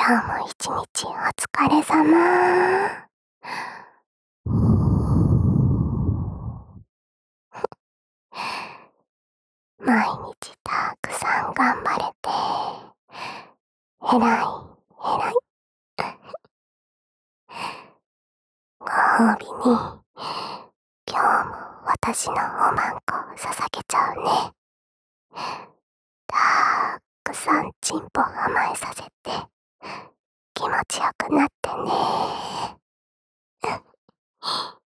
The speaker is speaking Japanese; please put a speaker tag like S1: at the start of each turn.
S1: 今日も一日お疲れ様。毎日たくさん頑張れて、えらい、えらい。ご褒美に、今日も私のおまんこ捧げちゃうね。たくさんチンポ甘えさせて、気持ちよくなってね。